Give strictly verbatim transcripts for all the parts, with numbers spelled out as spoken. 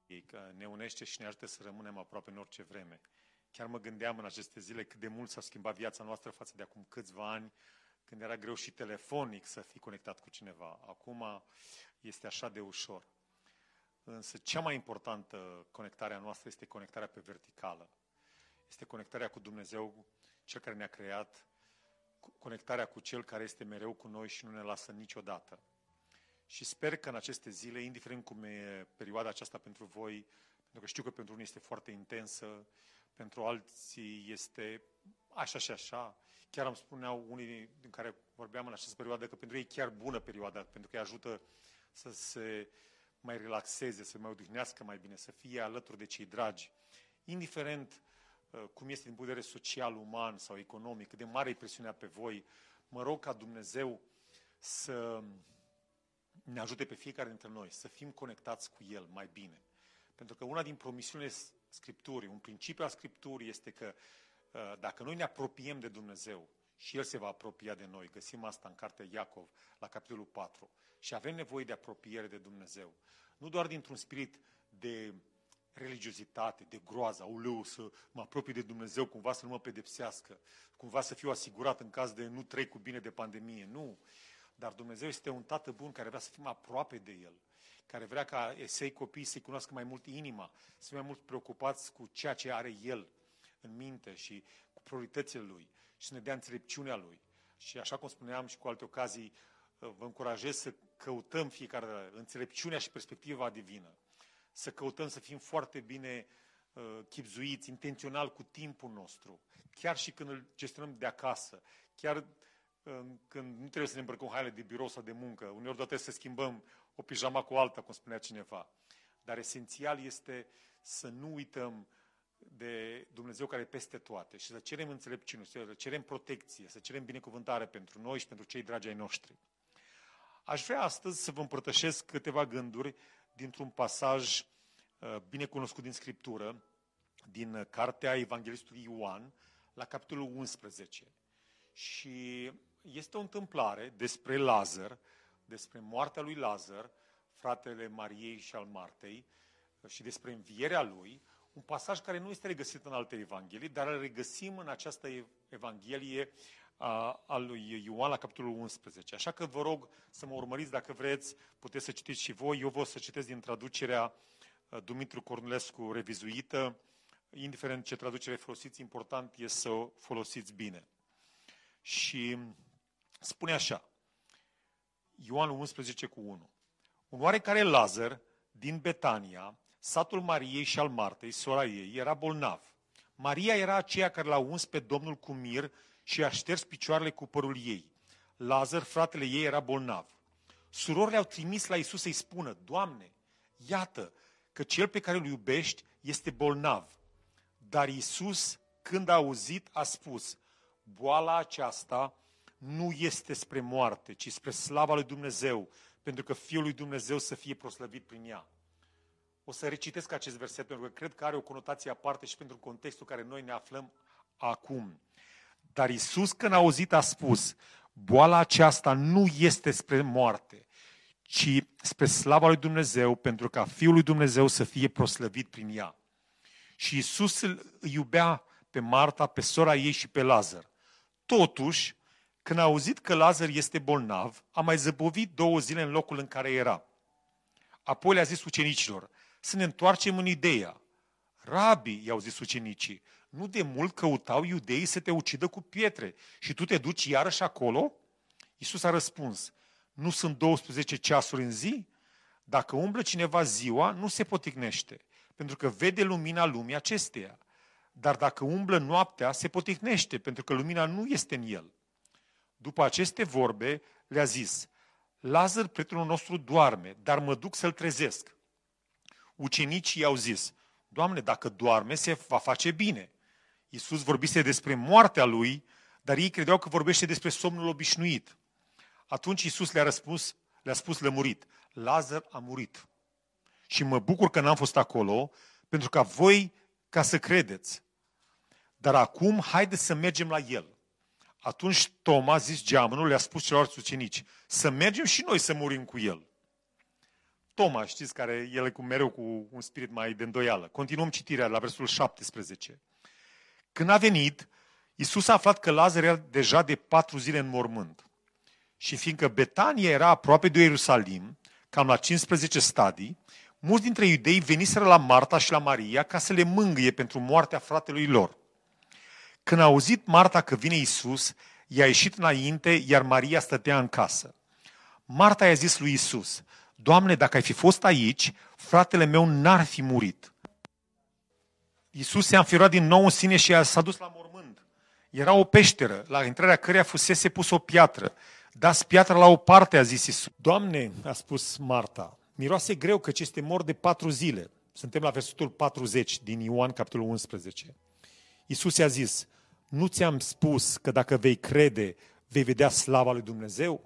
că ne unește și ne ajută să rămânem aproape în orice vreme. Chiar mă gândeam în aceste zile cât de mult s-a schimbat viața noastră față de acum câțiva ani, când era greu și telefonic să fii conectat cu cineva. Acum este așa de ușor. Însă cea mai importantă conectare a noastră este conectarea pe verticală. Este conectarea cu Dumnezeu, Cel care ne-a creat, conectarea cu Cel care este mereu cu noi și nu ne lasă niciodată. Și sper că în aceste zile, indiferent cum e perioada aceasta pentru voi, pentru că știu că pentru unii este foarte intensă, pentru alții este așa și așa. Chiar îmi spuneau unii din care vorbeam în această perioadă că pentru ei e chiar bună perioada, pentru că îi ajută să se mai relaxeze, să mai odihnească mai bine, să fie alături de cei dragi. Indiferent uh, cum este din punct de vedere social, uman sau economic, cât de mare e presiunea pe voi, mă rog ca Dumnezeu să ne ajute pe fiecare dintre noi să fim conectați cu El mai bine. Pentru că una din promisiunile Scripturii, un principiu al Scripturii este că uh, dacă noi ne apropiem de Dumnezeu și El se va apropia de noi, găsim asta în cartea Iacov, la capitolul patru, și avem nevoie de apropiere de Dumnezeu. Nu doar dintr-un spirit de religiozitate, de groază, auleu, să mă apropii de Dumnezeu, cumva să nu mă pedepsească, cumva să fiu asigurat în caz de nu trec cu bine de pandemie, nu. Dar Dumnezeu este un tată bun care vrea să fim aproape de El, care vrea ca săi copii să-i cunoască mai mult inima, să fie mai mult preocupați cu ceea ce are El în minte și cu prioritățile Lui și să ne dea înțelepciunea Lui. Și așa cum spuneam și cu alte ocazii, vă încurajez să căutăm fiecare dată înțelepciunea și perspectiva divină, să căutăm să fim foarte bine uh, chibzuiți, intențional cu timpul nostru, chiar și când îl gestionăm de acasă, chiar uh, când nu trebuie să ne îmbrăcăm haine de birou sau de muncă, uneori doar trebuie să schimbăm o pijama cu alta, cum spunea cineva. Dar esențial este să nu uităm de Dumnezeu care e peste toate și să cerem înțelepciune, să cerem protecție, să cerem binecuvântare pentru noi și pentru cei dragi ai noștri. Aș vrea astăzi să vă împărtășesc câteva gânduri dintr-un pasaj uh, bine cunoscut din Scriptură, din cartea Evanghelistului Ioan, la capitolul unsprezece. Și este o întâmplare despre Lazar, despre moartea lui Lazar, fratele Mariei și al Martei, și despre învierea lui, un pasaj care nu este regăsit în alte evanghelii, dar îl regăsim în această evanghelie a, a lui Ioan la capitolul unsprezece. Așa că vă rog să mă urmăriți dacă vreți, puteți să citiți și voi. Eu vă o să citesc din traducerea Dumitru Cornulescu revizuită. Indiferent ce traducere folosiți, important este să o folosiți bine. Și spune așa, Ioan unsprezece cu unu. Un oarecare Lazar din Betania, satul Mariei și al Martei, sora ei, era bolnav. Maria era aceea care l-a uns pe Domnul cu mir și a șters picioarele cu părul ei. Lazar, fratele ei, era bolnav. Surorile au trimis la Iisus să-i spună, Doamne, iată că cel pe care îl iubești este bolnav. Dar Iisus, când a auzit, a spus, boala aceasta nu este spre moarte, ci spre slava lui Dumnezeu, pentru că Fiul lui Dumnezeu să fie proslăvit prin ea. O să recitesc acest verset, pentru că cred că are o conotație aparte și pentru contextul în care noi ne aflăm acum. Dar Iisus, când a auzit, a spus, boala aceasta nu este spre moarte, ci spre slava lui Dumnezeu, pentru ca Fiul lui Dumnezeu să fie proslăvit prin ea. Și Iisus îl iubea pe Marta, pe sora ei și pe Lazar. Totuși, când a auzit că Lazar este bolnav, a mai zăbovit două zile în locul în care era. Apoi le-a zis ucenicilor, să ne întoarcem în Iudeea. Rabi, i-au zis ucenicii, nu de mult căutau iudeii să te ucidă cu pietre și tu te duci iarăși acolo? Iisus a răspuns, nu sunt douăsprezece ceasuri în zi? Dacă umblă cineva ziua, nu se poticnește, pentru că vede lumina lumii acesteia. Dar dacă umblă noaptea, se poticnește, pentru că lumina nu este în el. După aceste vorbe, le-a zis, Lazar, prietenul nostru, doarme, dar mă duc să-l trezesc. Ucenicii i-au zis, Doamne, dacă doarme, se va face bine. Iisus vorbise despre moartea lui, dar ei credeau că vorbește despre somnul obișnuit. Atunci Iisus le-a răspuns, le-a spus lămurit, Lazar a murit. Și mă bucur că n-am fost acolo, pentru ca voi, ca să credeți. Dar acum, haideți să mergem la el. Atunci Toma, zis geamănul, le-a spus celorlalți ucenici, să mergem și noi să murim cu el. Toma, știți, care el e cu mereu cu un spirit mai de îndoială. Continuăm citirea la versul șaptesprezece. Când a venit, Iisus a aflat că Lazar era deja de patru zile în mormânt. Și fiindcă Betania era aproape de Ierusalim, cam la cincisprezece stadii, mulți dintre iudei veniseră la Marta și la Maria ca să le mângâie pentru moartea fratelui lor. Când a auzit Marta că vine Iisus, i-a ieșit înainte, iar Maria stătea în casă. Marta i-a zis lui Iisus: Doamne, dacă ai fi fost aici, fratele meu n-ar fi murit. Iisus se-a înfiorat din nou în sine și s-a dus la mormânt. Era o peșteră, la intrarea căreia fusese pus o piatră. Dați piatra la o parte, a zis Iisus. Doamne, a spus Marta, miroase greu căci este mort de patru zile. Suntem la versetul patruzeci din Ioan, capitolul unsprezece. Iisus i-a zis: nu ți-am spus că dacă vei crede, vei vedea slava lui Dumnezeu?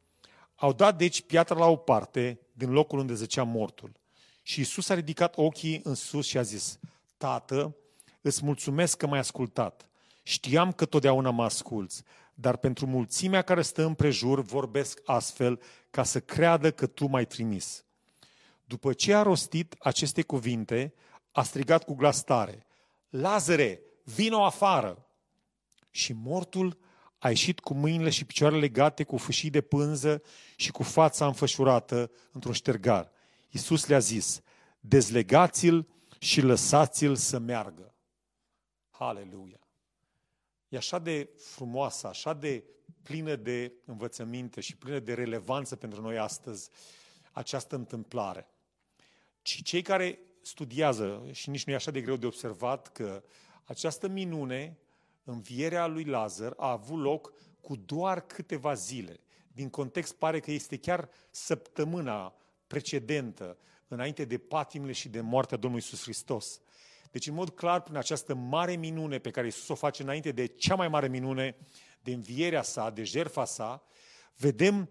Au dat deci piatra la o parte din locul unde zăcea mortul. Și Iisus a ridicat ochii în sus și a zis: Tată, îți mulțumesc că m-ai ascultat. Știam că totdeauna mă asculți, dar pentru mulțimea care stă împrejur vorbesc astfel ca să creadă că tu m-ai trimis. După ce a rostit aceste cuvinte, a strigat cu glas tare: Lazare, vino afară! Și mortul a ieșit cu mâinile și picioarele legate cu fâșii de pânză și cu fața înfășurată într-un ștergar. Iisus le-a zis: dezlegați-l și lăsați-l să meargă. Haleluia! E așa de frumoasă, așa de plină de învățăminte și plină de relevanță pentru noi astăzi această întâmplare. Și cei care studiază, și nici nu e așa de greu de observat, că această minune, învierea lui Lazar, a avut loc cu doar câteva zile. Din context pare că este chiar săptămâna precedentă, înainte de patimile și de moartea Domnului Iisus Hristos. Deci, în mod clar, prin această mare minune pe care Iisus o face înainte de cea mai mare minune, de învierea sa, de jertfa sa, vedem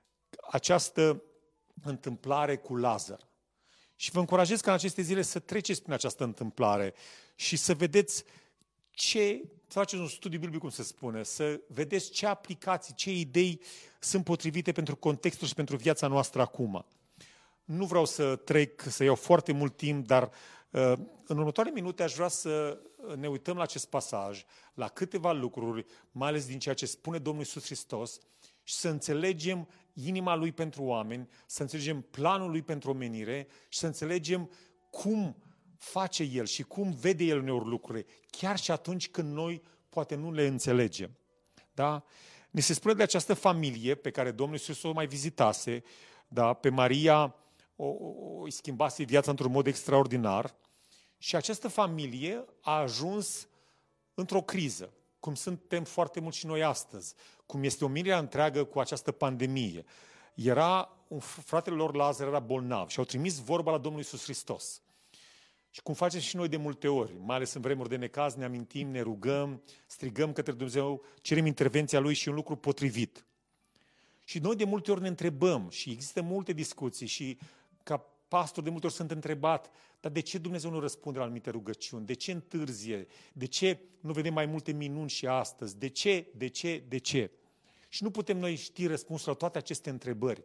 această întâmplare cu Lazar. Și vă încurajez ca în aceste zile să treceți prin această întâmplare și să vedeți ce, să faceți un studiu biblic, cum se spune, să vedeți ce aplicații, ce idei sunt potrivite pentru contextul și pentru viața noastră acum. Nu vreau să trec, să iau foarte mult timp, dar în următoarele minute aș vrea să ne uităm la acest pasaj, la câteva lucruri, mai ales din ceea ce spune Domnul Iisus Hristos, și să înțelegem inima Lui pentru oameni, să înțelegem planul Lui pentru omenire și să înțelegem cum face El și cum vede El uneori lucrurile, chiar și atunci când noi poate nu le înțelegem. Da? Ne se spune de această familie pe care Domnul Iisus o mai vizitase, da? Pe Maria o, o, îi schimbase viața într-un mod extraordinar și această familie a ajuns într-o criză, cum suntem foarte mulți și noi astăzi, cum este omenirea întreagă cu această pandemie. Era, un fratele lor Lazar era bolnav și au trimis vorba la Domnul Iisus Hristos. Și cum facem și noi de multe ori, mai ales în vremuri de necaz, ne amintim, ne rugăm, strigăm către Dumnezeu, cerem intervenția Lui și un lucru potrivit. Și noi de multe ori ne întrebăm și există multe discuții și ca pastor de multe ori sunt întrebat, dar de ce Dumnezeu nu răspunde la anumite rugăciuni? De ce întârzie? De ce nu vedem mai multe minuni și astăzi? De ce? De ce? De ce? Și nu putem noi ști răspunsul la toate aceste întrebări.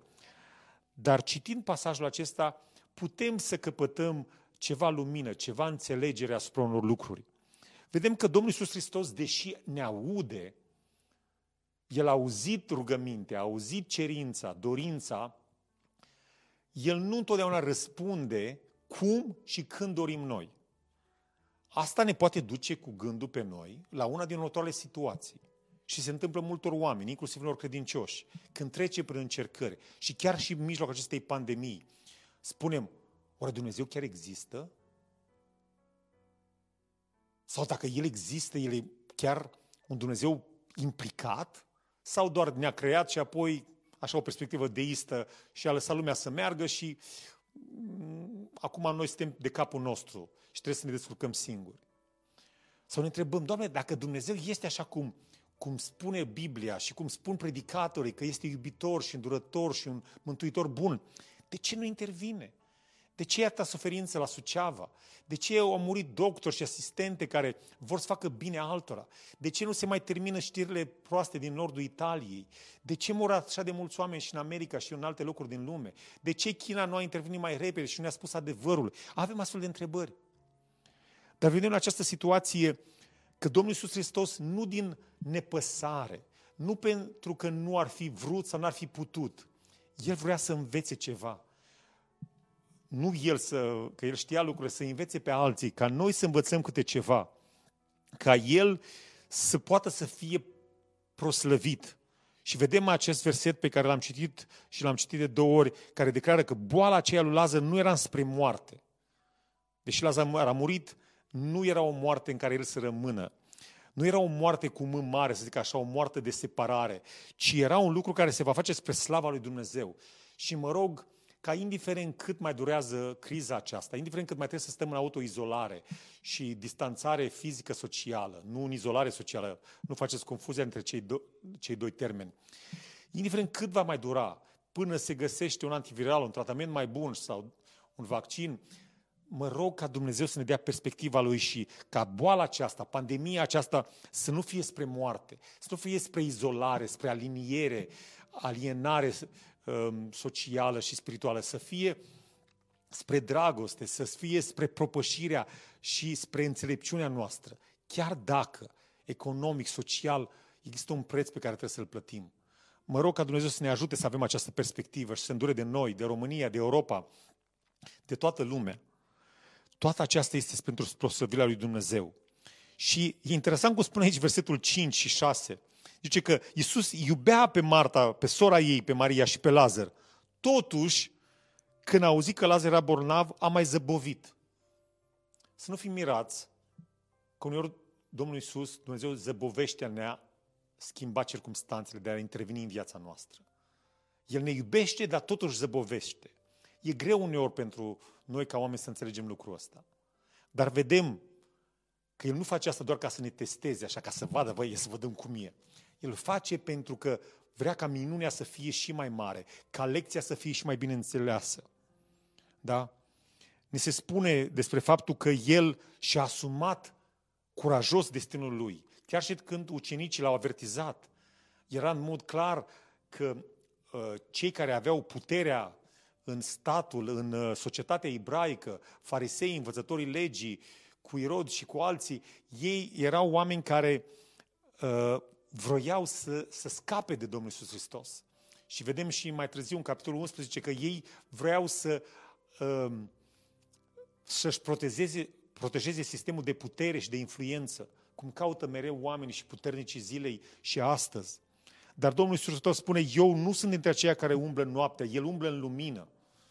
Dar citind pasajul acesta, putem să căpătăm ceva lumină, ceva înțelegere asupra unor lucruri. Vedem că Domnul Iisus Hristos, deși ne aude, El a auzit rugămintea, a auzit cerința, dorința, El nu întotdeauna răspunde cum și când dorim noi. Asta ne poate duce cu gândul pe noi la una din următoarele situații. Și se întâmplă multor oameni, inclusiv unor credincioși, când trece prin încercări și chiar și în mijlocul acestei pandemii, spunem: oare Dumnezeu chiar există? Sau dacă El există, El e chiar un Dumnezeu implicat? Sau doar ne-a creat și apoi, așa o perspectivă deistă, și a lăsat lumea să meargă și m- acum noi suntem de capul nostru și trebuie să ne descurcăm singuri? Sau ne întrebăm: Doamne, dacă Dumnezeu este așa cum, cum spune Biblia și cum spun predicatorii, că este iubitor și îndurător și un mântuitor bun, de ce nu intervine? De ce e atâta suferință la Suceava? De ce au murit doctori și asistente care vor să facă bine altora? De ce nu se mai termină știrile proaste din nordul Italiei? De ce mor așa de mulți oameni și în America și în alte locuri din lume? De ce China nu a intervenit mai repede și nu ne-a spus adevărul? Avem astfel de întrebări. Dar vedem în această situație că Domnul Iisus Hristos nu din nepăsare, nu pentru că nu ar fi vrut sau n-ar fi putut, El vrea să învețe ceva. Nu El să, că El știa lucrurile, să învețe pe alții, ca noi să învățăm câte ceva, ca El să poată să fie proslăvit. Și vedem acest verset pe care l-am citit și l-am citit de două ori, care declară că boala aceea lui Lazar nu era înspre moarte. Deși Lazar a murit, nu era o moarte în care el să rămână. Nu era o moarte cu M mare, să zic așa, o moarte de separare, ci era un lucru care se va face spre slava lui Dumnezeu. Și mă rog ca indiferent cât mai durează criza aceasta, indiferent cât mai trebuie să stăm în autoizolare și distanțare fizică-socială, nu în izolare socială, nu faceți confuzia între cei, do- cei doi termeni, indiferent cât va mai dura până se găsește un antiviral, un tratament mai bun sau un vaccin, mă rog ca Dumnezeu să ne dea perspectiva Lui și ca boala aceasta, pandemia aceasta, să nu fie spre moarte, să nu fie spre izolare, spre aliniere, alienare um, socială și spirituală, să fie spre dragoste, să fie spre propășirea și spre înțelepciunea noastră. Chiar dacă, economic, social, există un preț pe care trebuie să-l plătim. Mă rog ca Dumnezeu să ne ajute să avem această perspectivă și să îndure de noi, de România, de Europa, de toată lumea. Toată aceasta este pentru proslăvirea lui Dumnezeu. Și e interesant cum spune aici versetul cinci și șase. Zice că Iisus iubea pe Marta, pe sora ei, pe Maria și pe Lazar. Totuși, când a auzit că Lazar era bolnav, a mai zăbovit. Să nu fim mirați că uneori Domnul Iisus, Dumnezeu zăbovește a ne schimba circumstanțele, de a interveni în viața noastră. El ne iubește, dar totuși zăbovește. E greu uneori pentru noi ca oameni să înțelegem lucrul ăsta. Dar vedem că El nu face asta doar ca să ne testeze, așa ca să vadă, băi, să vedem cum e. El face pentru că vrea ca minunea să fie și mai mare, ca lecția să fie și mai bine înțeleasă. Da? Ne se spune despre faptul că El și-a asumat curajos destinul Lui. Chiar și când ucenicii l-au avertizat, era în mod clar că uh, cei care aveau puterea în statul, în societatea ebraică, farisei, învățătorii legii, cu Irod și cu alții, ei erau oameni care uh, vroiau să, să scape de Domnul Iisus Hristos. Și vedem și mai târziu în capitolul unsprezece că ei vreau să uh, să-și protejeze, protejeze sistemul de putere și de influență, cum caută mereu oamenii și puternicii zilei și astăzi. Dar Domnul Iisus Hristos spune, eu nu sunt dintre aceia care umblă în noaptea, El umblă în lumină.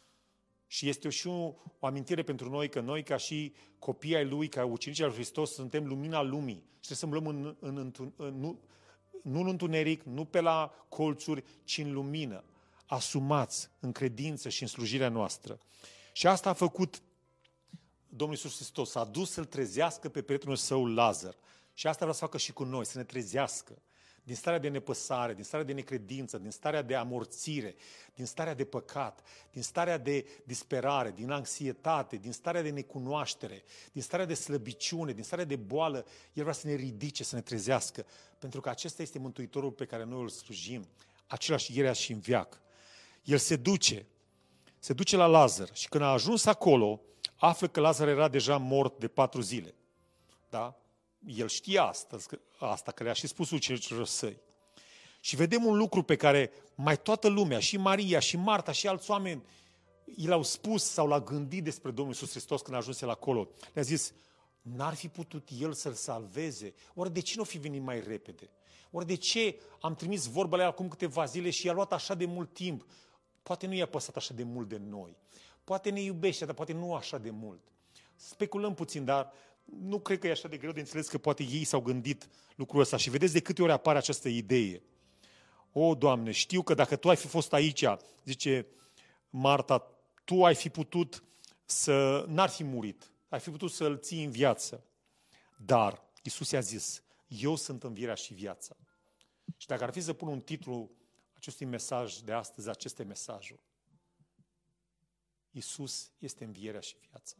Și este și o, o amintire pentru noi că noi, ca și copii ai Lui, ca ucenicii al lui Hristos, suntem lumina lumii. Și trebuie să umblăm în, în, în, în, nu, nu în întuneric, nu pe la colțuri, ci în lumină. Asumați în credință și în slujirea noastră. Și asta a făcut Domnul Iisus Hristos. A dus să-l trezească pe prietenul său Lazar. Și asta vrea să facă și cu noi, să ne trezească. Din starea de nepăsare, din starea de necredință, din starea de amorțire, din starea de păcat, din starea de disperare, din anxietate, din starea de necunoaștere, din starea de slăbiciune, din starea de boală, El vrea să ne ridice, să ne trezească, pentru că acesta este Mântuitorul pe care noi îl slujim, același ieri și în veac. El se duce, se duce la Lazar și când a ajuns acolo, află că Lazar era deja mort de patru zile. Da? El știa astăzi, asta, că le-a și spus ucenicilor săi. Și vedem un lucru pe care mai toată lumea, și Maria, și Marta, și alți oameni, i l-au spus sau l-a gândit despre Domnul Iisus Hristos când a ajuns el acolo. Le-a zis, n-ar fi putut El să-l salveze? Oare de ce nu fi venit mai repede? Oare de ce am trimis vorbele acum câteva zile și i-a luat așa de mult timp? Poate nu i-a păsat așa de mult de noi. Poate ne iubește, dar poate nu așa de mult. Speculăm puțin, dar nu cred că e așa de greu de înțeles că poate ei s-au gândit lucrul ăsta. Și vedeți de câte ori apare această idee. O, Doamne, știu că dacă Tu ai fi fost aici, zice Marta, Tu ai fi putut să, n-ar fi murit, ai fi putut să-L ții în viață. Dar Iisus i-a zis, eu sunt învierea și viața. Și dacă ar fi să pun un titlu acestui mesaj de astăzi, aceste mesajul, Iisus este învierea și viața.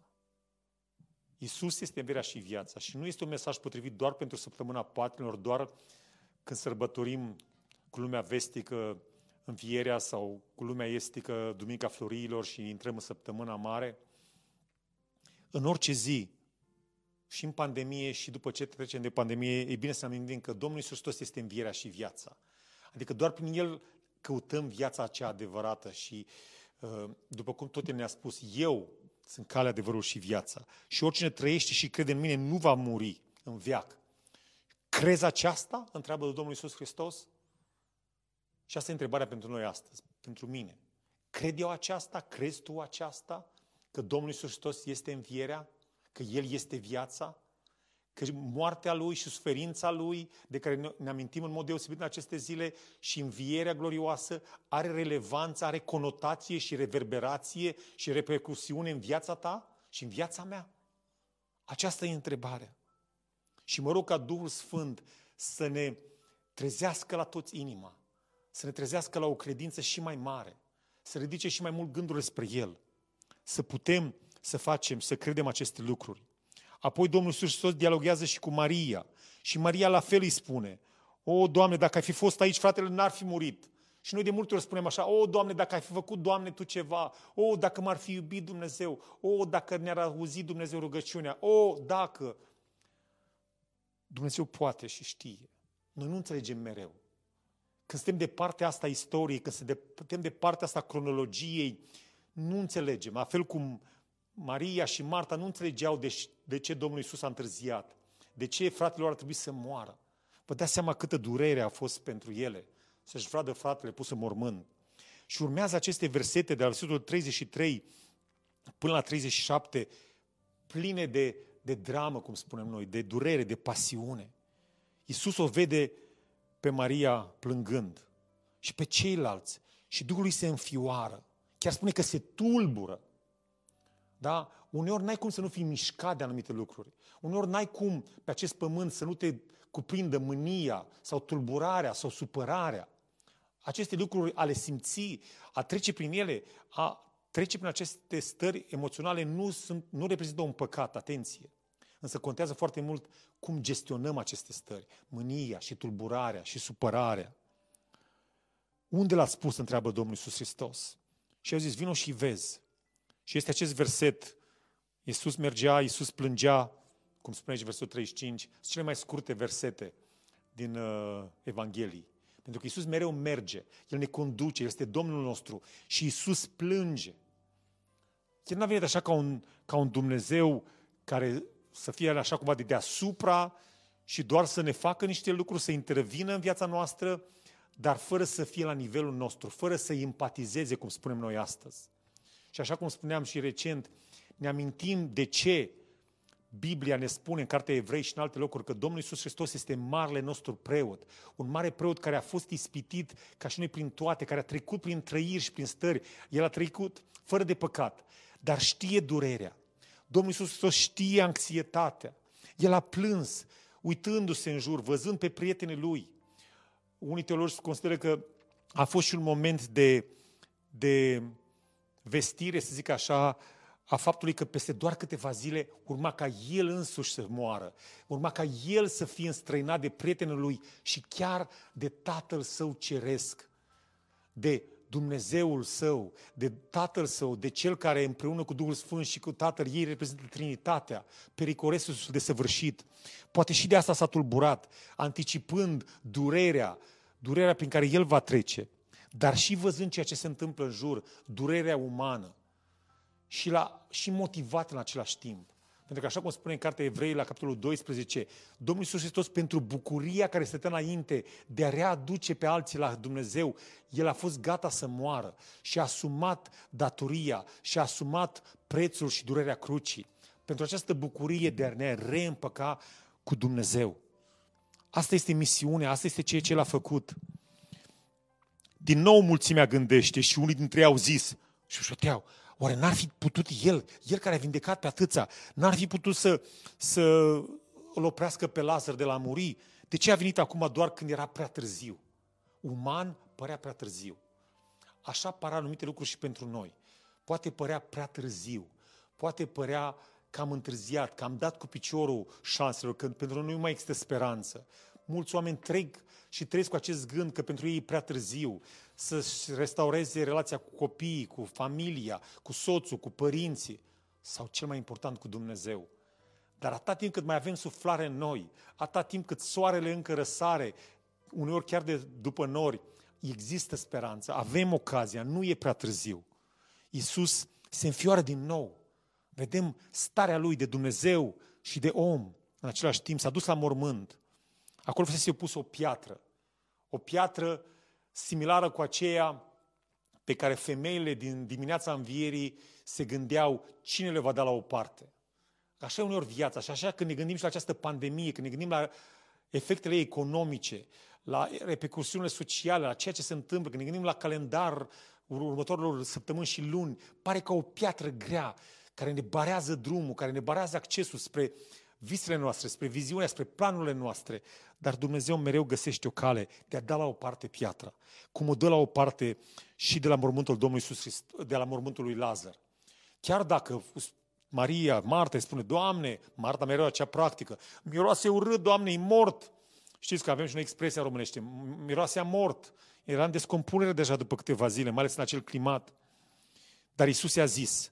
Iisus este învierea și viața și nu este un mesaj potrivit doar pentru săptămâna patimilor, doar când sărbătorim cu lumea vestică învierea sau cu lumea estică Duminica Florilor și intrăm în săptămâna mare. În orice zi, și în pandemie și după ce trecem de pandemie, e bine să ne amintim că Domnul Iisus Hristos este învierea și viața. Adică doar prin El căutăm viața aceea adevărată și după cum tot El ne-a spus, eu sunt calea, adevărul și viața. Și oricine trăiește și crede în mine nu va muri în veac. Crezi aceasta? Întreabă Domnul Iisus Hristos. Și asta e întrebarea pentru noi astăzi, pentru mine. Cred eu aceasta? Crezi tu aceasta? Că Domnul Iisus Hristos este învierea? Că El este viața? Că moartea Lui și suferința Lui, de care ne amintim în mod deosebit în aceste zile, și învierea glorioasă, are relevanță, are conotație și reverberație și repercusiune în viața ta și în viața mea? Aceasta e întrebarea. Și mă rog ca Duhul Sfânt să ne trezească la toți inima, să ne trezească la o credință și mai mare, să ridice și mai mult gândurile spre El, să putem să facem, să credem aceste lucruri. Apoi Domnul Iisus Hristos dialoghează și cu Maria. Și Maria la fel îi spune: o, Doamne, dacă ai fi fost aici, fratele n-ar fi murit. Și noi de multe ori spunem așa: o, Doamne, dacă ai fi făcut, Doamne, Tu ceva. O, dacă m-ar fi iubit Dumnezeu. O, dacă ne-ar auzit Dumnezeu rugăciunea. O, dacă... Dumnezeu poate și știe. Noi nu înțelegem mereu. Când suntem de partea asta a istoriei, când suntem de partea asta a cronologiei, nu înțelegem. La fel cum Maria și Marta nu înțelegeau de, de ce Domnul Iisus a întârziat, de ce fratelor ar trebui să moară. Vă dați seama câtă durere a fost pentru ele să-și vadă fratele pus în mormânt. Și urmează aceste versete de la versetul treizeci și trei până la treizeci și șapte, pline de, de dramă, cum spunem noi, de durere, de pasiune. Iisus o vede pe Maria plângând și pe ceilalți și Duhul lui se înfioară. Chiar spune că se tulbură. Da? Uneori n-ai cum să nu fii mișcat de anumite lucruri. Uneori n-ai cum pe acest pământ să nu te cuprindă mânia sau tulburarea sau supărarea. Aceste lucruri, a le simți, a trece prin ele, a trece prin aceste stări emoționale nu, sunt, nu reprezintă un păcat, atenție. Însă contează foarte mult cum gestionăm aceste stări, mânia și tulburarea și supărarea. Unde l-a spus, întreabă Domnul Iisus Hristos. Și au zis: vino și vezi. Și este acest verset, Iisus mergea, Iisus plângea, cum spune aici versetul treizeci și cinci, sunt cele mai scurte versete din uh, Evanghelii. Pentru că Iisus mereu merge, El ne conduce, El este Domnul nostru și Iisus plânge. El n-a venit așa ca un, ca un Dumnezeu care să fie așa cumva de deasupra și doar să ne facă niște lucruri, să intervină în viața noastră, dar fără să fie la nivelul nostru, fără să empatizeze, cum spunem noi astăzi. Și așa cum spuneam și recent, ne amintim de ce Biblia ne spune în Cartea Evrei și în alte locuri că Domnul Iisus Hristos este marele nostru preot. Un mare preot care a fost ispitit ca și noi prin toate, care a trecut prin trăiri și prin stări. El a trecut fără de păcat, dar știe durerea. Domnul Iisus Hristos știe anxietatea. El a plâns, uitându-se în jur, văzând pe prietenii Lui. Unii teologi consideră că a fost și un moment de, de vestire, să zic așa, a faptului că peste doar câteva zile urma ca El însuși să moară, urma ca El să fie înstrăinat de prietenul Lui și chiar de Tatăl Său ceresc, de Dumnezeul Său, de Tatăl Său, de Cel care împreună cu Duhul Sfânt și cu Tatăl ei reprezintă Trinitatea, pericoresul desăvârșit. Poate și de asta s-a tulburat, anticipând durerea, durerea prin care El va trece, dar și văzând ceea ce se întâmplă în jur, durerea umană. Și, la, și motivat în același timp. Pentru că așa cum spune în Cartea Evrei la capitolul doisprezece, Domnul Iisus Hristos, pentru bucuria care stătea înainte de a readuce pe alții la Dumnezeu, El a fost gata să moară și a asumat datoria și a asumat prețul și durerea crucii. Pentru această bucurie de a ne reîmpăca cu Dumnezeu. Asta este misiunea, asta este ceea ce El a făcut. Din nou mulțimea gândește și unii dintre ei au zis și șoteau: oare n-ar fi putut El, El care a vindecat pe atâția, n-ar fi putut să, să îl oprească pe Lazar de la a muri? De ce a venit acum doar când era prea târziu? Uman părea prea târziu. Așa par anumite lucruri și pentru noi. poate părea prea târziu, poate părea că am întârziat, că am dat cu piciorul șanselor, că pentru noi nu mai există speranță. Mulți oameni trec și trăiesc cu acest gând că pentru ei e prea târziu să-și restaureze relația cu copiii, cu familia, cu soțul, cu părinții sau cel mai important cu Dumnezeu. Dar atâta timp cât mai avem suflare în noi, atâta timp cât soarele încă răsare, uneori chiar de după nori, există speranță, avem ocazia, nu e prea târziu. Iisus se înfioară din nou. Vedem starea Lui de Dumnezeu și de om. În același timp s-a dus la mormânt. Acolo fusese pus o piatră. O piatră similară cu aceea pe care femeile din dimineața învierii se gândeau cine le va da la o parte. Așa e uneori viața. Și așa când ne gândim și la această pandemie, când ne gândim la efectele economice, la repercusiunile sociale, la ceea ce se întâmplă, când ne gândim la calendar următorilor săptămâni și luni, pare ca o piatră grea care ne barează drumul, care ne barează accesul spre visele noastre, spre viziunea, spre planurile noastre. Dar Dumnezeu mereu găsește o cale de a da la o parte piatra, cum o dă la o parte și de la mormântul Domnului Iisus Hristos, de la mormântul lui Lazar. Chiar dacă Maria, Marta îi spune, Doamne, Marta mereu acea practică, miroase urât, Doamne, e mort. Știți că avem și o expresie românește, miroase a mort. Era în descompunere deja după câteva zile, mai ales în acel climat. Dar Iisus i-a zis,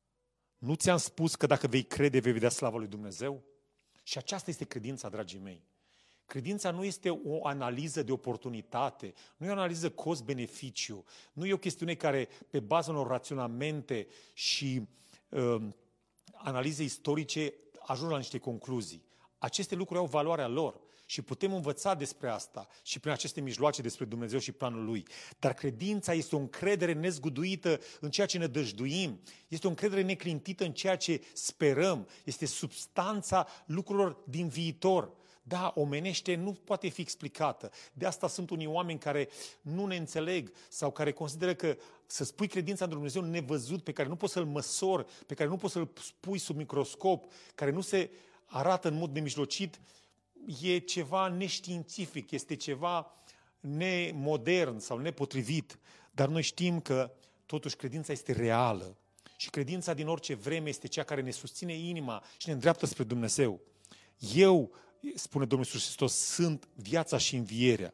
nu ți-am spus că dacă vei crede, vei vedea slava lui Dumnezeu? Și aceasta este credința, dragii mei. Credința nu este o analiză de oportunitate, nu e o analiză cost-beneficiu, nu e o chestiune care, pe baza unor raționamente și uh, analize istorice, ajung la niște concluzii. Aceste lucruri au valoarea lor și putem învăța despre asta și prin aceste mijloace despre Dumnezeu și planul Lui. Dar credința este o încredere nezguduită în ceea ce ne dăjduim, este o încredere neclintită în ceea ce sperăm, este substanța lucrurilor din viitor. Da, omenește nu poate fi explicată. De asta sunt unii oameni care nu ne înțeleg sau care consideră că să spui credința în Dumnezeu nevăzut, pe care nu poți să-L măsori, pe care nu poți să-L pui sub microscop, care nu se arată în mod nemijlocit, e ceva neștiințific, este ceva nemodern sau nepotrivit. Dar noi știm că totuși credința este reală și credința din orice vreme este cea care ne susține inima și ne îndreaptă spre Dumnezeu. Eu, spune Domnul Iisus Hristos, sunt viața și învierea.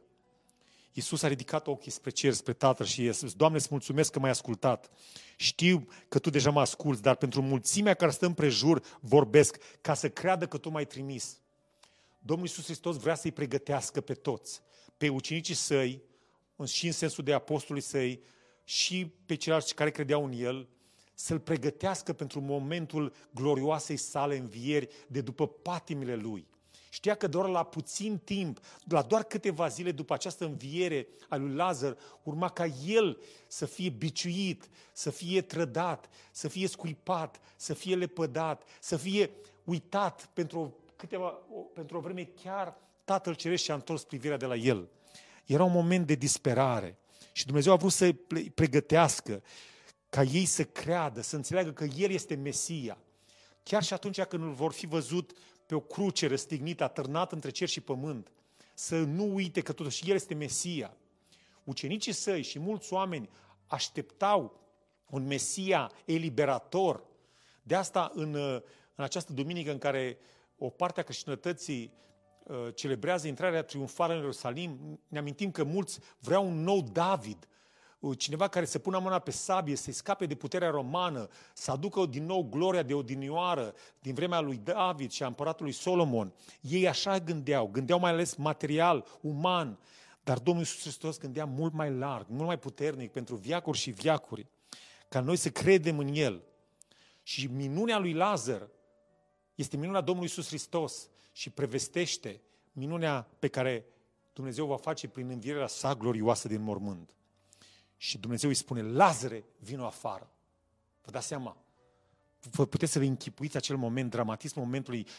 Iisus a ridicat ochii spre cer, spre Tatăl și i-a spus, Doamne, îți mulțumesc că m-ai ascultat. Știu că Tu deja mă asculți, dar pentru mulțimea care stă împrejur vorbesc, ca să creadă că Tu m-ai trimis. Domnul Iisus Hristos vrea să-i pregătească pe toți, pe ucenicii Săi, și în sensul de apostolii Săi, și pe ceilalți care credeau în El, să-L pregătească pentru momentul glorioasei sale învieri de după patimile Lui. Știa că doar la puțin timp, la doar câteva zile după această înviere a lui Lazar, urma ca el să fie biciuit, să fie trădat, să fie scuipat, să fie lepădat, să fie uitat pentru o, câteva, o, pentru o vreme chiar Tatăl Ceresc și-a întors privirea de la el. Era un moment de disperare și Dumnezeu a vrut să îi pregătească ca ei să creadă, să înțeleagă că El este Mesia. Chiar și atunci când îl vor fi văzut pe o cruce răstignită, atârnat între cer și pământ, să nu uite că totuși El este Mesia. Ucenicii Săi și mulți oameni așteptau un Mesia eliberator. De asta, în, în această duminică în care o parte a creștinătății uh, celebrează intrarea triumfală în Ierusalim, ne amintim că mulți vreau un nou David, cineva care să pună mâna pe sabie, să-i scape de puterea romană, să aducă din nou gloria de odinioară din vremea lui David și a împăratului Solomon. Ei așa gândeau, gândeau mai ales material, uman, dar Domnul Iisus Hristos gândea mult mai larg, mult mai puternic pentru veacuri și veacuri, ca noi să credem în El. Și minunea lui Lazar este minunea Domnului Iisus Hristos și prevestește minunea pe care Dumnezeu va face prin învierea sa glorioasă din mormânt. Și Dumnezeu îi spune, Lazare, vino afară. Vă dați seama? Vă puteți să vă închipuiți acel moment, dramatismul momentului.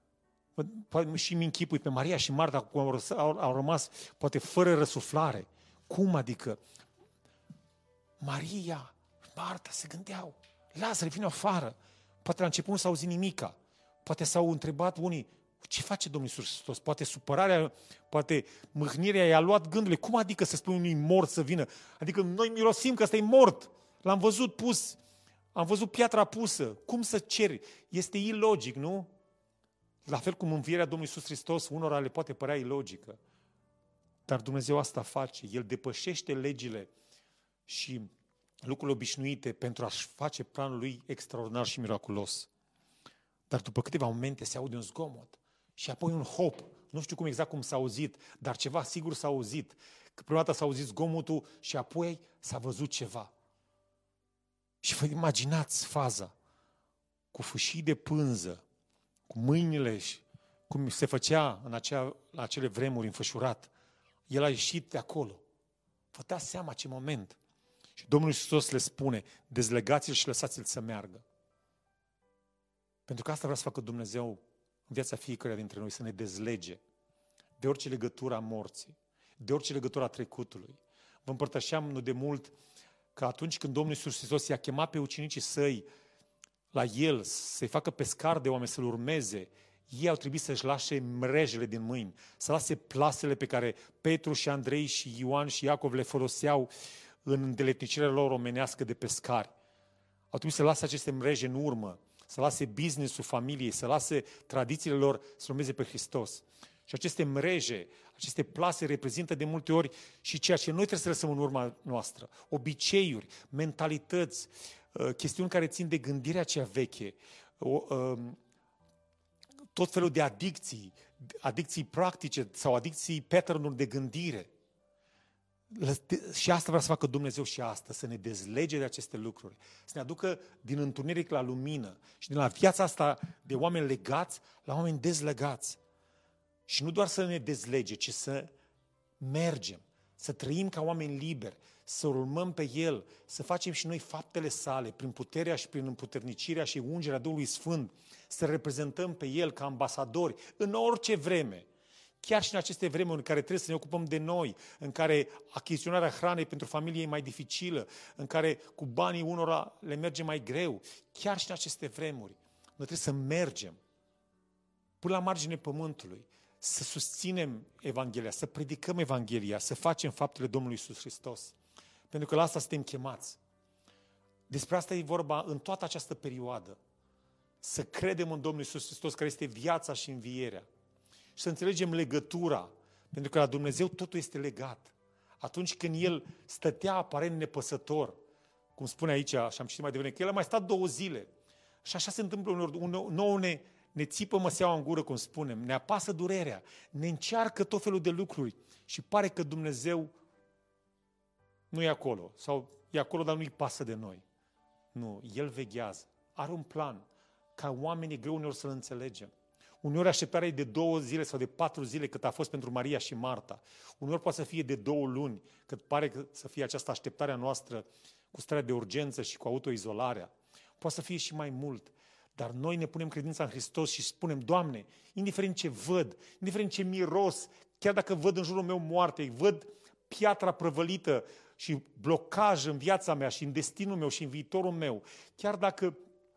Poate și mi închipui pe Maria și Marta, cum au, au, au rămas poate fără răsuflare. Cum adică? Maria, Marta se gândeau, Lazare, vino afară. Poate la început nu s-a auzit nimica. Poate s-au întrebat unii, ce face Domnul Iisus Hristos? Poate supărarea, poate mâhnirea i-a luat gândurile. Cum adică să spui unui mort să vină? Adică noi mirosim că ăsta e mort. L-am văzut pus Am văzut piatra pusă. Cum să ceri? Este ilogic, nu? La fel cum învierea Domnului Iisus Hristos, unora le poate părea ilogică. Dar Dumnezeu asta face. El depășește legile și lucrurile obișnuite pentru a-și face planul lui extraordinar și miraculos. Dar după câteva momente se aude un zgomot și apoi un hop. Nu știu cum exact cum s-a auzit, dar ceva sigur s-a auzit. Că prima dată s-a auzit zgomotul și apoi s-a văzut ceva. Și vă imaginați faza cu fâșii de pânză, cu mâinile, cum se făcea în acea, la acele vremuri înfășurat. El a ieșit de acolo. Vă dați seama ce moment. Și Domnul Iisus le spune, dezlegați-l și lăsați-l să meargă. Pentru că asta vrea să facă Dumnezeu în viața fiecăruia dintre noi, să ne dezlege de orice legătură a morții, de orice legătură a trecutului. Vă împărtășeam nu de mult că atunci când Domnul Iisus Hristos i-a chemat pe ucenicii săi la El, să-i facă pescar de oameni, să-L urmeze, ei au trebuit să-și lase mrejele din mâini, să lase plasele pe care Petru și Andrei și Ioan și Iacov le foloseau în îndeletnicirea lor omenească de pescari. Au trebuit să lase aceste mreje în urmă, să lase business-ul familiei, să lase tradițiile lor, să urmeze pe Hristos. Și aceste mreje, aceste plase reprezintă de multe ori și ceea ce noi trebuie să lăsăm în urma noastră. Obiceiuri, mentalități, chestiuni care țin de gândirea cea veche, tot felul de adicții, adicții practice sau adicții pattern-uri de gândire. Și asta vrea să facă Dumnezeu și asta, să ne dezlege de aceste lucruri, să ne aducă din întuneric la lumină și din la viața asta de oameni legați la oameni dezlegați. Și nu doar să ne dezlege, ci să mergem, să trăim ca oameni liberi, să urmăm pe El, să facem și noi faptele sale, prin puterea și prin împuternicirea și ungerea Duhului Sfânt, să reprezentăm pe El ca ambasadori în orice vreme. Chiar și în aceste vremuri în care trebuie să ne ocupăm de noi, în care achiziționarea hranei pentru familie e mai dificilă, în care cu banii unora le merge mai greu, chiar și în aceste vremuri, noi trebuie să mergem până la marginea pământului, să susținem Evanghelia, să predicăm Evanghelia, să facem faptele Domnului Iisus Hristos. Pentru că la asta suntem chemați. Despre asta e vorba în toată această perioadă. Să credem în Domnul Iisus Hristos, care este viața și învierea. Și să înțelegem legătura, pentru că la Dumnezeu totul este legat. Atunci când El stătea aparent nepăsător, cum spune aici, și am citit mai devreme, că El a mai stat două zile. Și așa se întâmplă uneori, nouă ne, ne țipă măseaua în gură, cum spunem, ne apasă durerea, ne încearcă tot felul de lucruri și pare că Dumnezeu nu e acolo, sau e acolo, dar nu-i pasă de noi. Nu, El veghează, are un plan, ca oamenii greu uneori să-L înțelegem. Uneori așteptarea e de două zile sau de patru zile cât a fost pentru Maria și Marta. Uneori poate să fie de două luni, cât pare să fie această așteptare a noastră cu starea de urgență și cu autoizolarea. Poate să fie și mai mult. Dar noi ne punem credința în Hristos și spunem, Doamne, indiferent ce văd, indiferent ce miros, chiar dacă văd în jurul meu moarte, văd piatra prăvălită și blocaj în viața mea și în destinul meu și în viitorul meu, chiar dacă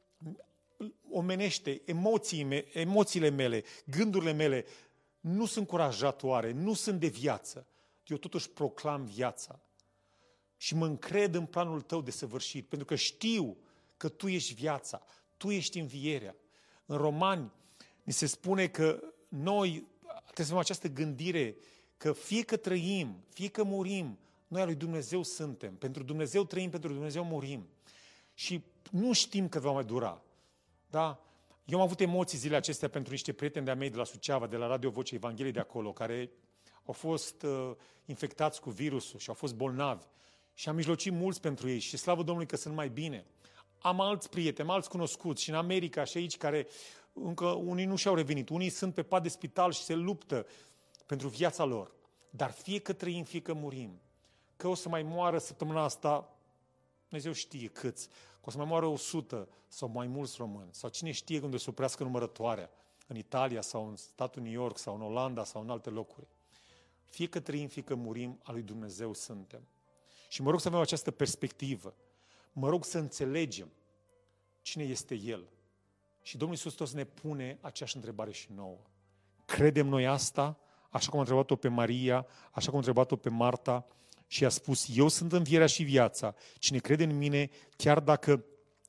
omenește, emoții me, emoțiile mele, gândurile mele nu sunt încurajatoare, nu sunt de viață. Eu totuși proclam viața și mă încred în planul Tău desăvârșit, pentru că știu că Tu ești viața, Tu ești învierea. În Romani ni se spune că noi trebuie să avem această gândire că fie că trăim, fie că murim, noi al lui Dumnezeu suntem. Pentru Dumnezeu trăim, pentru Dumnezeu murim. Și nu știm cât va mai dura. Da? Eu am avut emoții zilele acestea pentru niște prieteni de-a mei de la Suceava, de la Radio Vocea Evangheliei de acolo, care au fost uh, infectați cu virusul și au fost bolnavi. Și am mijlocit mulți pentru ei și slavă Domnului că sunt mai bine. Am alți prieteni, am alți cunoscuți și în America și aici care încă unii nu și-au revenit. Unii sunt pe pat de spital și se luptă pentru viața lor. Dar fie că trăim, fie că murim. Că o să mai moară săptămâna asta, Dumnezeu știe câți, că o să mai moară o sută sau mai mulți români, sau cine știe când o să oprească numărătoarea, în Italia sau în statul New York sau în Olanda sau în alte locuri. Fie că trăim, fie că murim, al lui Dumnezeu suntem. Și mă rog să avem această perspectivă. Mă rog să înțelegem cine este El. Și Domnul Iisus Hristos ne pune aceeași întrebare și nouă. Credem noi asta, așa cum a întrebat-o pe Maria, așa cum a întrebat-o pe Marta, și a spus, eu sunt învierea și viața. Cine crede în mine, chiar dacă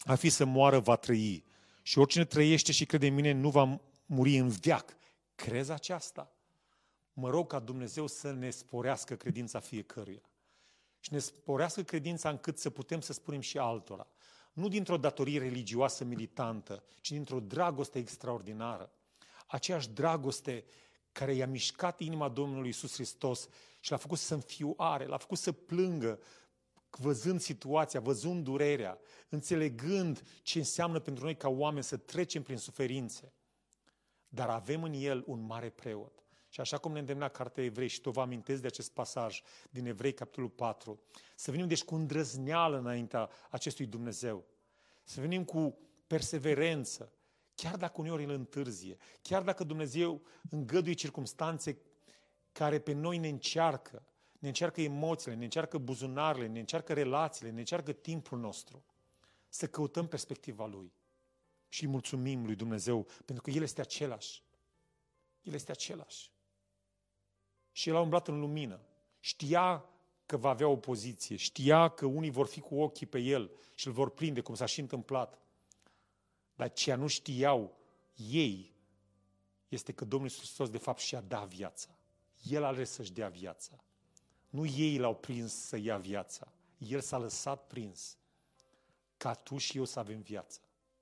a fi să moară va trăi. Și oricine trăiește și crede în mine nu va muri în veac. Crezi aceasta? Mă rog ca Dumnezeu să ne sporească credința fiecăruia. Și ne sporească credința încât să putem să spunem și altora. Nu dintr-o datorie religioasă militantă, ci dintr-o dragoste extraordinară. Aceeași dragoste care i-a mișcat inima Domnului Iisus Hristos și l-a făcut să înfioare, l-a făcut să plângă, văzând situația, văzând durerea, înțelegând ce înseamnă pentru noi ca oameni să trecem prin suferințe. Dar avem în el un mare preot. Și așa cum ne îndemna Cartea Evrei, și tu vă amintesc de acest pasaj din Evrei, capitolul patru, să venim deci cu îndrăzneală înaintea acestui Dumnezeu, să venim cu perseverență, chiar dacă uneori îl întârzie, chiar dacă Dumnezeu îngăduie circumstanțe care pe noi ne încearcă, ne încearcă emoțiile, ne încearcă buzunarele, ne încearcă relațiile, ne încearcă timpul nostru, să căutăm perspectiva Lui. Și îi mulțumim lui Dumnezeu, pentru că El este același. El este același. Și El a umblat în lumină. Știa că va avea opoziție, știa că unii vor fi cu ochii pe El și îl vor prinde, cum s-a și întâmplat. Dar ceea nu știau ei este că Domnul Iisus Hristos de fapt și-a dat viața. El a ales să-și dea viața. Nu ei l-au prins să ia viața. El s-a lăsat prins ca tu și eu să avem viața.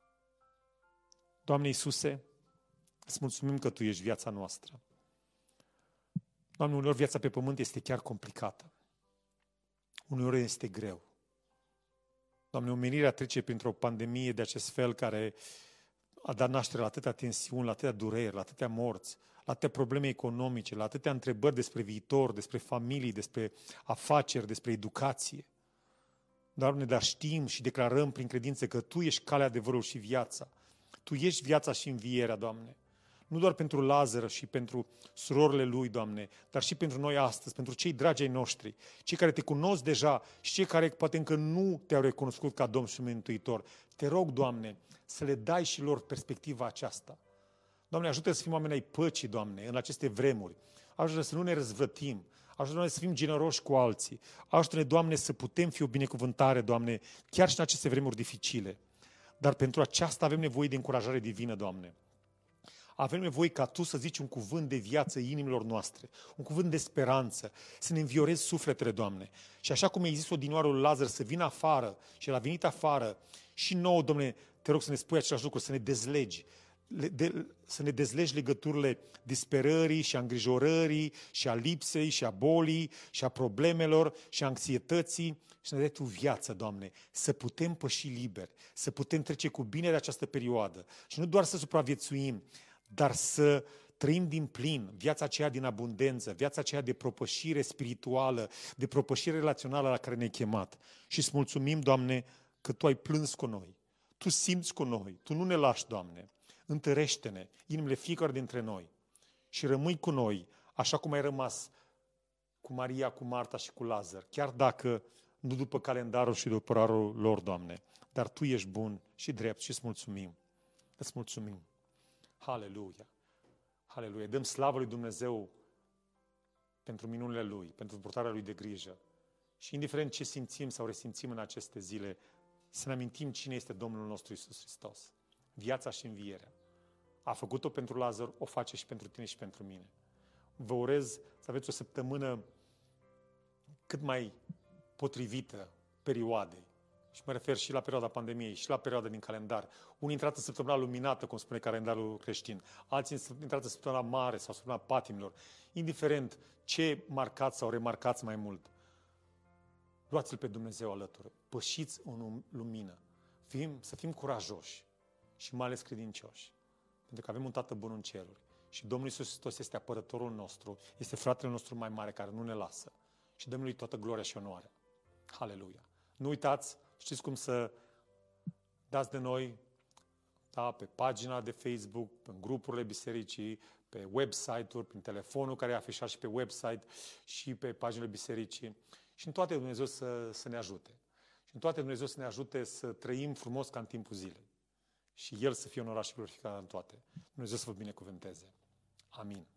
Doamne Iisuse, îți mulțumim că Tu ești viața noastră. Doamne, uneori viața pe pământ este chiar complicată. Uneori este greu. Doamne, omenirea trece printr-o pandemie de acest fel care a dat naștere la atâtea tensiuni, la atâtea dureri, la atâtea morți, la atâtea probleme economice, la atâtea întrebări despre viitor, despre familii, despre afaceri, despre educație. Doamne, dar știm și declarăm prin credință că Tu ești calea, adevărul și viața. Tu ești viața și învierea, Doamne. Nu doar pentru Lazar și pentru surorile lui, Doamne, dar și pentru noi astăzi, pentru cei dragi ai noștri, cei care Te cunosc deja și cei care poate încă nu Te-au recunoscut ca Domn și Mântuitor. Te rog, Doamne, să le dai și lor perspectiva aceasta. Doamne, ajută să fim oameni ai păcii, Doamne, în aceste vremuri. Ajută să nu ne răzvrătim. Ajută-ne să fim generoși cu alții. Ajută-ne, Doamne, să putem fi o binecuvântare, Doamne, chiar și în aceste vremuri dificile. Dar pentru aceasta avem nevoie de încurajare divină, Doamne. Avem nevoie ca Tu să zici un cuvânt de viață inimilor noastre, un cuvânt de speranță, să ne înviorezi sufletele, Doamne. Și așa cum ai zis odinioară lui Lazar să vină afară și el a venit afară, și nouă, Doamne, Te rog să ne spui același lucru, să ne dezlegi, de, să ne dezlegi legăturile disperării și a îngrijorării și a lipsei și a bolii și a problemelor și a anxietății și să ne dai Tu viață, Doamne, să putem păși liberi, să putem trece cu bine de această perioadă și nu doar să supraviețuim, dar să trăim din plin viața aceea din abundență, viața aceea de propășire spirituală, de propășire relațională la care ne-ai chemat. Și îți mulțumim, Doamne, că Tu ai plâns cu noi, Tu simți cu noi, Tu nu ne lași, Doamne. Întărește-ne inimile fiecare dintre noi și rămâi cu noi, așa cum ai rămas cu Maria, cu Marta și cu Lazar, chiar dacă nu după calendarul și după orarul lor, Doamne, dar Tu ești bun și drept și îți mulțumim. Îți mulțumim. Haleluia! Haleluia! Dăm slavă lui Dumnezeu pentru minunile Lui, pentru purtarea Lui de grijă. Și indiferent ce simțim sau resimțim în aceste zile, să ne amintim cine este Domnul nostru Iisus Hristos. Viața și învierea. A făcut-o pentru Lazar, o face și pentru tine și pentru mine. Vă urez să aveți o săptămână cât mai potrivită perioadei. Și mă refer și la perioada pandemiei, și la perioada din calendar. Unii intrați în săptămâna luminată, cum spune calendarul creștin. Alții intrați în săptămâna mare sau săptămâna patimilor. Indiferent ce marcați sau remarcați mai mult. Luați-L pe Dumnezeu alături. Pășiți în lumină. Fim, să fim curajoși și mai ales credincioși. Pentru că avem un Tată bun în ceruri. Și Domnul Iisus Hristos este apărătorul nostru, este fratele nostru mai mare care nu ne lasă. Și dăm Lui toată gloria și onoarea. Haleluia! Nu uitați, știți cum să dați de noi, da, pe pagina de Facebook, în grupurile bisericii, pe website-uri, prin telefonul care e afișat și pe website și pe paginile bisericii. Și în toate Dumnezeu să, să ne ajute. Și în toate Dumnezeu să ne ajute să trăim frumos ca în timpul zilei. Și El să fie onorat și glorificat în toate. Dumnezeu să vă binecuvânteze. Amin.